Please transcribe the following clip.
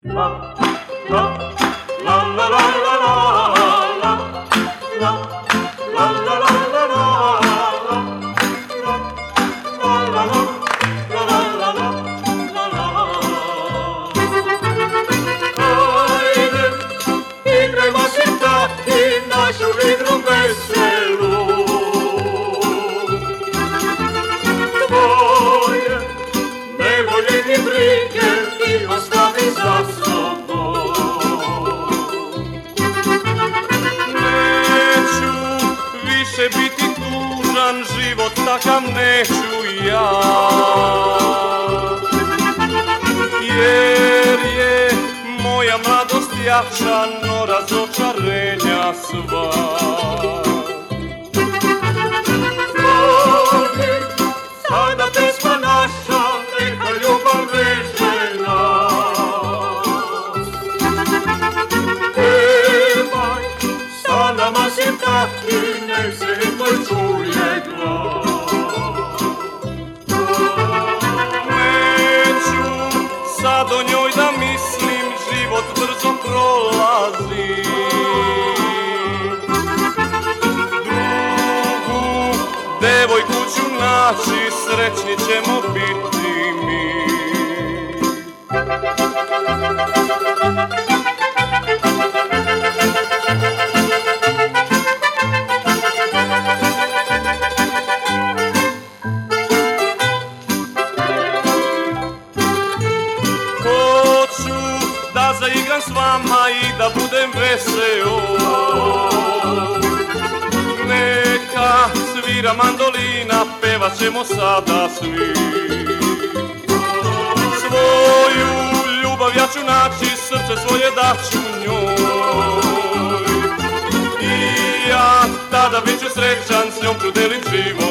Biti tužan, život takav neću ja, jer je moja mladost jača, no razočarenja sva. Sada pesma naša, neka ljubav veže nas. Pevaj, sa nama si taki, nek se tvoj čuje glas. Neću sad o njoj da mislim, život brzo prolazi. Drugu devojku ću naći, srećni ćemo biti mi. Da zaigram s vama i da budem veseo, neka svira mandolina, pevat ćemo sada svi. Svoju ljubav ja ću naći, srce svoje daću njoj, i ja tada bit ću srećan, s njom ću delit život.